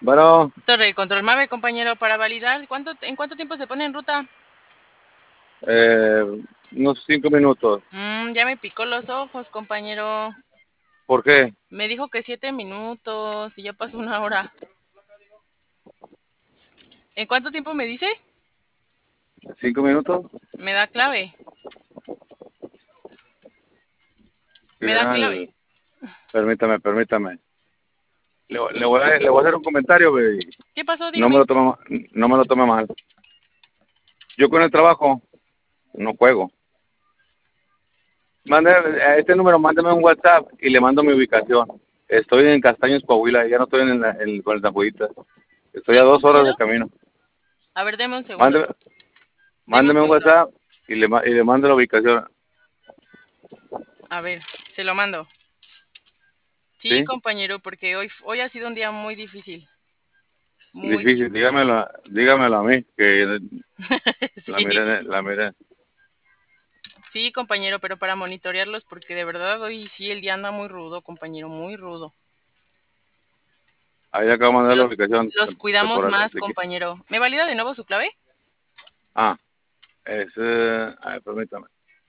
Bueno, Torre de control MAVE, compañero, para validar. ¿En cuánto tiempo se pone en ruta? eh, unos 5 minutos. Ya me picó los ojos, compañero. ¿Por qué? Me dijo que 7 minutos y ya pasó una hora. ¿En cuánto tiempo me dice? 5 minutos. Me da clave. Me da Mira, clave. permítame. Le voy a hacer un comentario, baby. ¿Qué pasó? No me Dígame. lo tome, no me lo tome mal. Yo con el trabajo no juego. Mande a este número, mándeme un WhatsApp y le mando mi ubicación. Estoy en Castaños, Coahuila, ya no estoy con el Zambuita. Estoy a ¿Sí, 2 horas compañero? de camino. A ver, deme un segundo. Mándeme, Deme un mándeme un segundo. WhatsApp y le mando la ubicación. A ver, se lo mando. Sí, ¿Sí? compañero, porque hoy ha sido un día muy difícil. Muy Difícil, difícil. dígamelo a mí, que la Sí, miré, la miré. sí, compañero, pero para monitorearlos, porque de verdad hoy sí el día anda muy rudo, compañero, muy rudo. Ahí le acabo de mandar la Los, ubicación los cuidamos temporal. más, compañero. ¿Me valida de nuevo su clave? Ah, a ver, permítame.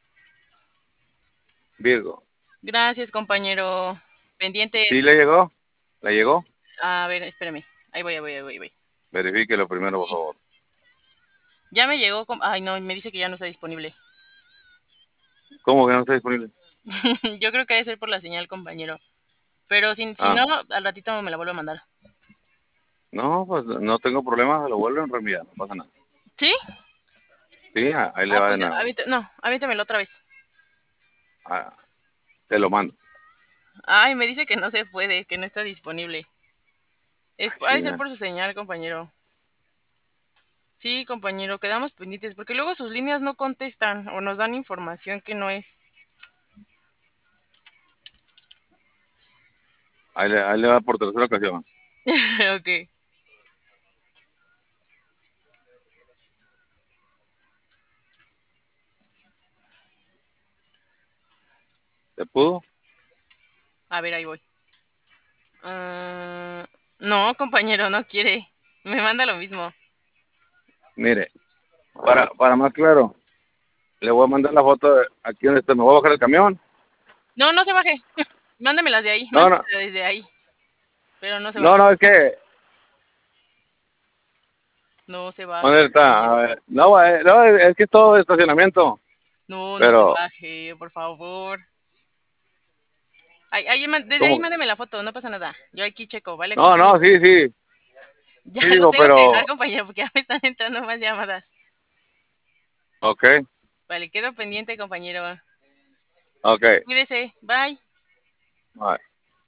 Virgo. Gracias, compañero. ¿Sí Pendientes. le llegó? ¿Le llegó? A ver, espérame. Ahí voy. Verifíquelo primero, por Sí. favor. Ya me llegó. Ay, no, me dice que ya no está disponible. ¿Cómo que no está disponible? Yo creo que debe ser por la señal, compañero. Pero si Ah, no, al ratito me la vuelvo a mandar. no, pues no tengo problema, se lo vuelven a reenviar, no pasa nada. ¿Sí? Sí, ahí le Ah, va de pues nuevo. no, aviéntamelo otra vez. Ah, te lo mando. Ay, me dice que no se puede, que no está disponible. Ay, Ha de ser chinga. por su señal, compañero. Sí, compañero, quedamos pendientes, porque luego sus líneas no contestan o nos dan información que no es. Ahí le va por tercera ocasión. Ok. ¿Se pudo? A ver, ahí voy. Ah, no, compañero, no quiere. Me manda lo mismo. Mire, para más claro, le voy a mandar la foto aquí donde me voy a bajar el camión. No, no se baje. Mándemelas de ahí, No, no, mándemelas desde ahí. Pero no se no, baje. no, es que, No se baje, ¿dónde está? A compañero. ver, no, no, es que es todo estacionamiento, No, no se pero, baje, por favor. Desde ahí ¿cómo? mándeme la foto, no pasa nada. Yo aquí checo, ¿vale, No, no, compañero? sí, sí, Ya sí lo digo, tengo que dejar, pero, compañero, porque ya me están entrando más llamadas. ok, Vale, quedo pendiente, compañero. ok, Cuídese, bye. bye.